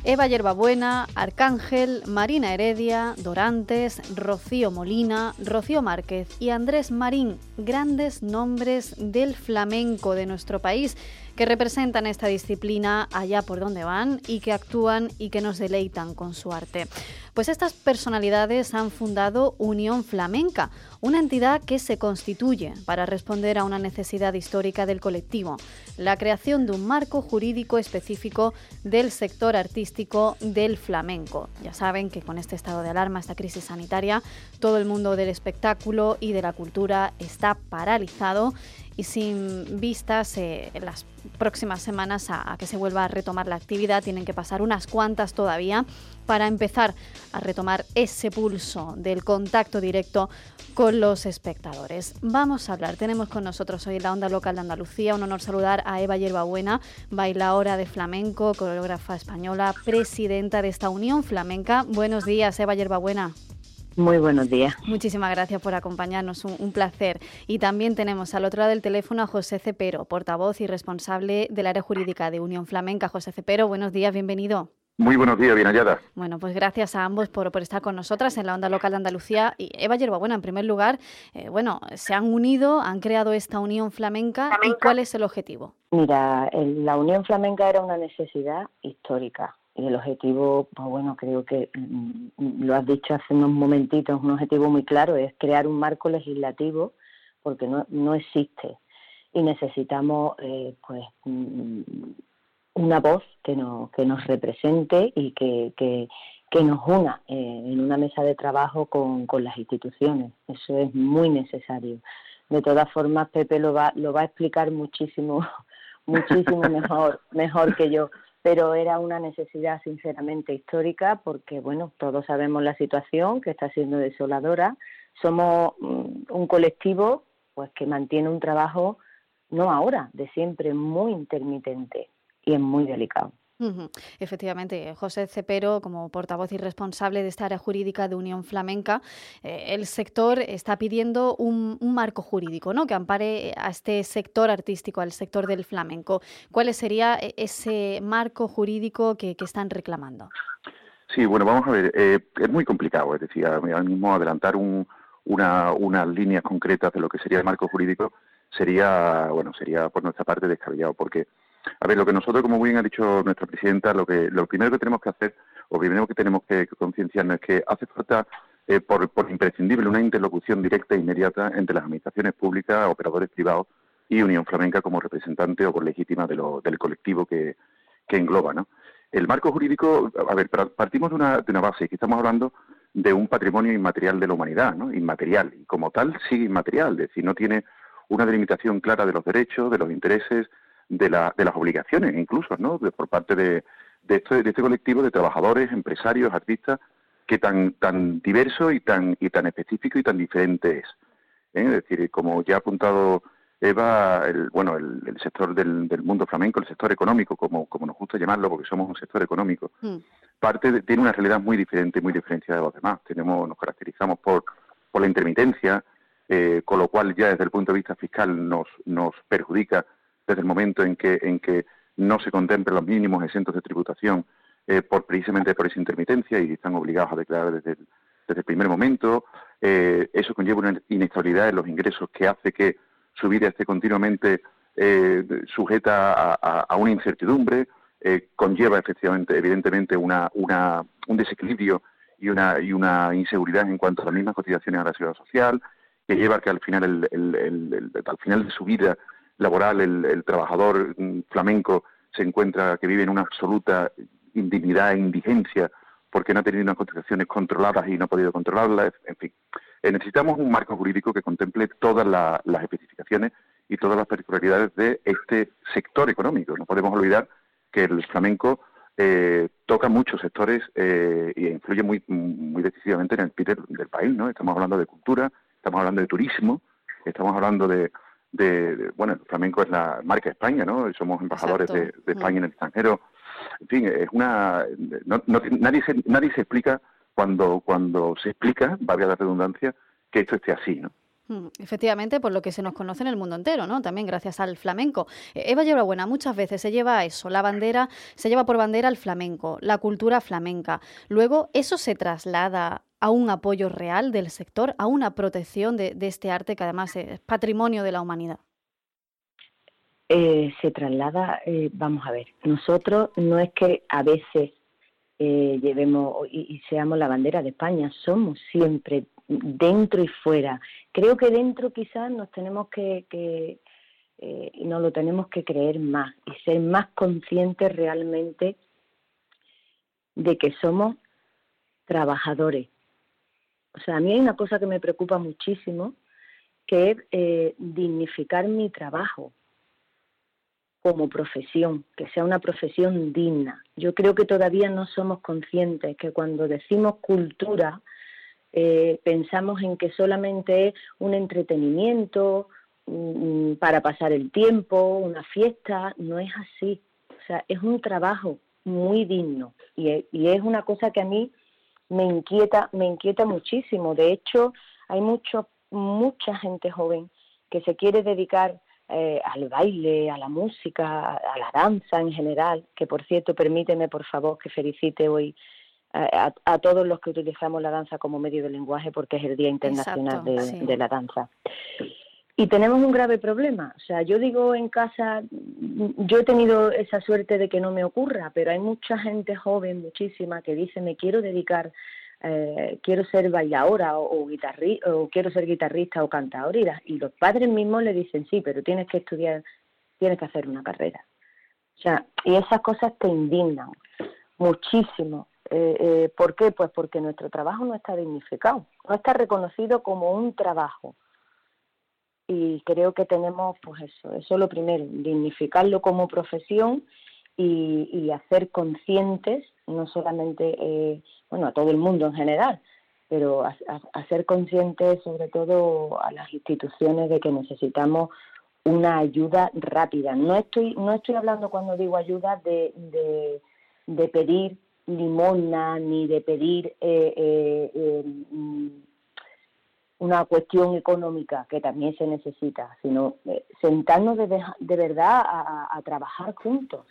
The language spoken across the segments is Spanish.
Eva Yerbabuena, Arcángel, Marina Heredia, Dorantes, Rocío Molina, Rocío Márquez y Andrés Marín, grandes nombres del flamenco de nuestro país que representan esta disciplina allá por donde van y que actúan y que nos deleitan con su arte. Pues estas personalidades han fundado Unión Flamenca, una entidad que se constituye para responder a una necesidad histórica del colectivo, la creación de un marco jurídico específico del sector artístico del flamenco. Ya saben que con este estado de alarma, esta crisis sanitaria, todo el mundo del espectáculo y de la cultura está paralizado y sin vistas en las próximas semanas a que se vuelva a retomar la actividad. Tienen que pasar unas cuantas todavía para empezar a retomar ese pulso del contacto directo con los espectadores. Vamos a hablar, tenemos con nosotros hoy en la Onda Local de Andalucía, un honor saludar a Eva Yerbabuena, bailaora de flamenco, coreógrafa española, presidenta de esta Unión Flamenca. Buenos días, Eva Yerbabuena. Muy buenos días. Muchísimas gracias por acompañarnos, un placer. Y también tenemos al otro lado del teléfono a José Cepero, portavoz y responsable del área jurídica de Unión Flamenca. José Cepero, buenos días, bienvenido. Muy buenos días, bien hallada. Bueno, pues gracias a ambos por estar con nosotras en la Onda Local de Andalucía. Y Eva Yerbabuena, en primer lugar, se han unido, han creado esta Unión Flamenca. ¿Y cuál es el objetivo? Mira, la Unión Flamenca era una necesidad histórica. Y el objetivo, pues bueno, creo que lo has dicho hace unos momentitos, un objetivo muy claro, es crear un marco legislativo, porque no existe. Y necesitamos una voz que nos represente y que nos una en una mesa de trabajo con las instituciones. Eso es muy necesario. De todas formas, Pepe lo va a explicar muchísimo mejor que yo. Pero era una necesidad sinceramente histórica porque, bueno, todos sabemos la situación que está siendo desoladora. Somos un colectivo pues que mantiene un trabajo, no ahora, de siempre, muy intermitente y es muy delicado. Uh-huh. Efectivamente, José Cepero, como portavoz y responsable de esta área jurídica de Unión Flamenca, el sector está pidiendo un marco jurídico, ¿no?, que ampare a este sector artístico, al sector del flamenco. ¿Cuál sería ese marco jurídico que están reclamando? Sí, bueno, vamos a ver, es muy complicado, es decir, ahora mismo adelantar unas líneas concretas de lo que sería el marco jurídico sería por nuestra parte descabellado, porque a ver, lo que nosotros, como muy bien ha dicho nuestra presidenta, lo primero que tenemos que hacer, o primero que tenemos que concienciarnos es que hace falta, por imprescindible, una interlocución directa e inmediata entre las administraciones públicas, operadores privados y Unión Flamenca como representante o por legítima del colectivo que engloba, ¿no? El marco jurídico, a ver, partimos de una base, que estamos hablando de un patrimonio inmaterial de la humanidad, ¿no? Inmaterial, y como tal sigue inmaterial, es decir, no tiene una delimitación clara de los derechos, de los intereses, de las obligaciones incluso, ¿no?, por parte de este colectivo de trabajadores, empresarios, artistas, que tan diverso y tan específico y tan diferente es. Es decir, como ya ha apuntado Eva, el sector del mundo flamenco, el sector económico, como nos gusta llamarlo, porque somos un sector económico, tiene una realidad muy diferente, muy diferenciada de los demás. Nos caracterizamos por la intermitencia, con lo cual ya desde el punto de vista fiscal nos perjudica desde el momento en que no se contemplan los mínimos exentos de tributación precisamente por esa intermitencia y están obligados a declarar desde el primer momento. Eso conlleva una inestabilidad en los ingresos que hace que su vida esté continuamente sujeta a una incertidumbre, conlleva evidentemente un desequilibrio y una inseguridad en cuanto a las mismas cotizaciones a la seguridad social, que lleva a que al final al final de su vida laboral el trabajador flamenco que vive en una absoluta indignidad e indigencia porque no ha tenido unas cotizaciones controladas y no ha podido controlarlas. En fin, necesitamos un marco jurídico que contemple todas las especificaciones y todas las particularidades de este sector económico. No podemos olvidar que el flamenco toca muchos sectores y influye muy, muy decisivamente en el PIB del país, ¿no? Estamos hablando de cultura, estamos hablando de turismo, estamos hablando de el flamenco es la marca España, ¿no? Somos embajadores de España en el extranjero. En fin, es nadie se explica cuando se explica, valga la redundancia, que esto esté así, ¿no? Efectivamente, por lo que se nos conoce en el mundo entero, ¿no? También gracias al flamenco. Eva Yebrabuena muchas veces se lleva eso, la bandera, se lleva por bandera el flamenco, la cultura flamenca. Luego, eso se traslada a un apoyo real del sector, a una protección de este arte que además es patrimonio de la humanidad. Se traslada, vamos a ver, nosotros no es que a veces llevemos y seamos la bandera de España, somos siempre dentro y fuera. Creo que dentro quizás nos tenemos nos lo tenemos que creer más y ser más conscientes realmente de que somos trabajadores. O sea, a mí hay una cosa que me preocupa muchísimo, que es dignificar mi trabajo como profesión, que sea una profesión digna. Yo creo que todavía no somos conscientes que cuando decimos cultura pensamos en que solamente es un entretenimiento para pasar el tiempo, una fiesta. No es así. O sea, es un trabajo muy digno y es una cosa que a mí me inquieta muchísimo. De hecho, hay mucha gente joven que se quiere dedicar al baile, a la música, a la danza en general, que por cierto, permíteme por favor que felicite hoy a todos los que utilizamos la danza como medio de lenguaje, porque es el Día Internacional de la Danza. Y tenemos un grave problema. O sea, yo digo en casa, yo he tenido esa suerte de que no me ocurra, pero hay mucha gente joven, muchísima, que dice, me quiero dedicar, quiero ser bailadora o quiero ser guitarrista o cantadora. Y los padres mismos le dicen, sí, pero tienes que estudiar, tienes que hacer una carrera. O sea, y esas cosas te indignan muchísimo. ¿Por qué? Pues porque nuestro trabajo no está dignificado, no está reconocido como un trabajo. Y creo que tenemos, pues eso lo primero, dignificarlo como profesión y hacer conscientes, no solamente, a todo el mundo en general, pero hacer conscientes sobre todo a las instituciones de que necesitamos una ayuda rápida. No estoy hablando, cuando digo ayuda, de pedir limosna ni de pedir una cuestión económica, que también se necesita, sino sentarnos de verdad a trabajar juntos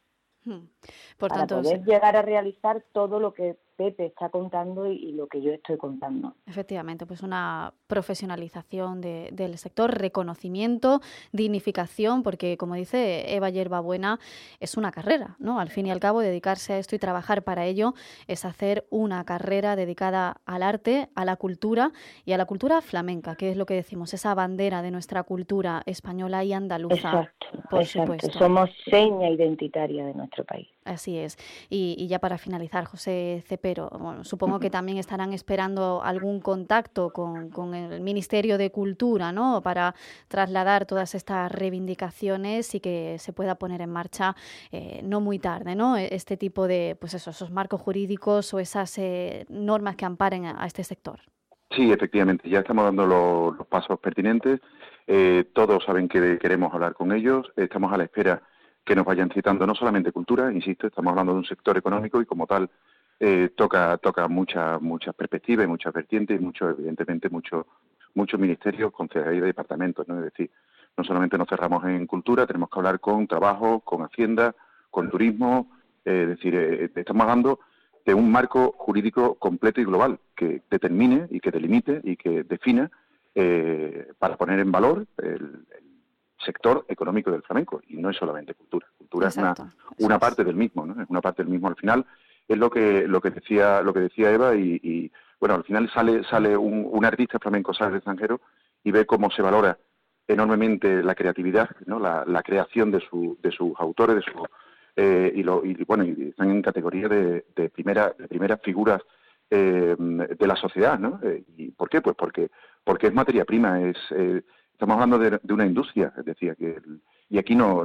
Por para tanto, poder llegar a realizar todo lo que Pepe está contando y lo que yo estoy contando. Efectivamente, pues una profesionalización del sector, reconocimiento, dignificación, porque como dice Eva Yebrabuena, es una carrera, ¿no? Al fin y al cabo, dedicarse a esto y trabajar para ello es hacer una carrera dedicada al arte, a la cultura y a la cultura flamenca, que es lo que decimos, esa bandera de nuestra cultura española y andaluza. Por supuesto. Somos seña identitaria de nuestro país. Así es. Y ya para finalizar, José Cepero, bueno, supongo que también estarán esperando algún contacto con el Ministerio de Cultura, ¿no? Para trasladar todas estas reivindicaciones y que se pueda poner en marcha no muy tarde, ¿no? Este tipo de, pues eso, esos marcos jurídicos o esas normas que amparen a este sector. Sí, efectivamente, ya estamos dando los pasos pertinentes. Todos saben que queremos hablar con ellos. Estamos a la espera que nos vayan citando no solamente cultura, insisto, estamos hablando de un sector económico y como tal toca muchas perspectivas y muchas vertientes y evidentemente muchos ministerios, consejerías y departamentos, ¿no? Es decir, no solamente nos cerramos en cultura, tenemos que hablar con trabajo, con hacienda, con turismo, es decir, estamos hablando de un marco jurídico completo y global que determine y que delimite y que defina para poner en valor el sector económico del flamenco, y no es solamente cultura. Cultura Exacto, es una parte del mismo, ¿no? Es una parte del mismo. Al final es lo que decía Eva y bueno, al final sale un artista flamenco, sale del extranjero y ve cómo se valora enormemente la creatividad, ¿no? La creación de sus autores, y están en categoría de primeras figuras de la sociedad, ¿no? ¿Y por qué? Pues porque es materia prima, estamos hablando de una industria, es decir, y aquí no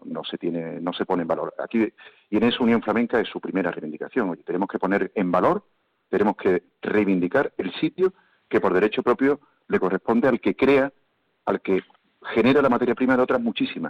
se pone en valor. Aquí, y en esa Unión Flamenca es su primera reivindicación. Oye, tenemos que poner en valor, tenemos que reivindicar el sitio que por derecho propio le corresponde al que crea, al que genera la materia prima de otras muchísimas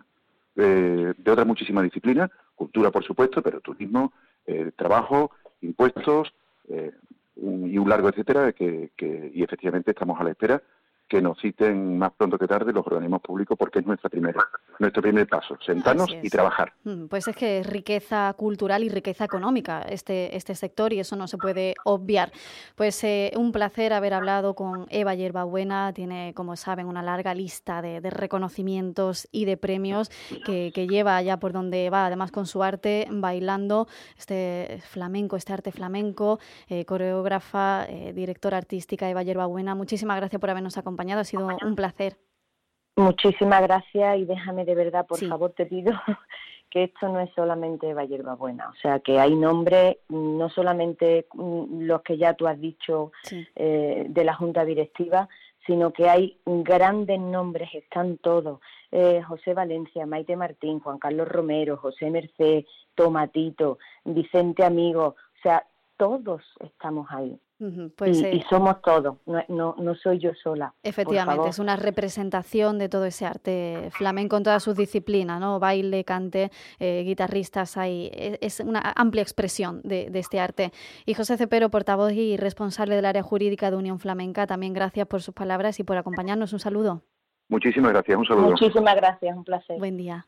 disciplinas, cultura por supuesto, pero turismo, trabajo, impuestos y un largo etcétera, y efectivamente estamos a la espera que nos citen más pronto que tarde los organismos públicos, porque es nuestro primer paso, sentarnos y trabajar. Pues es que es riqueza cultural y riqueza económica este sector, y eso no se puede obviar. Pues un placer haber hablado con Eva Yerbabuena. Tiene, como saben, una larga lista de reconocimientos y de premios que lleva allá por donde va, además con su arte bailando, este arte flamenco, coreógrafa, directora artística Eva Yerbabuena. Muchísimas gracias por habernos acompañado. Ha sido un placer. Muchísimas gracias, y déjame de verdad, por favor, te pido que esto no es solamente Eva Yerbabuena, o sea, que hay nombres, no solamente los que ya tú has dicho de la Junta Directiva, sino que hay grandes nombres, están todos, José Valencia, Maite Martín, Juan Carlos Romero, José Merced, Tomatito, Vicente Amigo, o sea, todos estamos ahí. Pues, y somos todos, no soy yo sola. Efectivamente, es una representación de todo ese arte flamenco en todas sus disciplinas, ¿no? Baile, cante, guitarristas, es una amplia expresión de este arte. Y José Cepero, portavoz y responsable del área jurídica de Unión Flamenca, también gracias por sus palabras y por acompañarnos. Un saludo. Muchísimas gracias, un saludo. Muchísimas gracias, un placer. Buen día.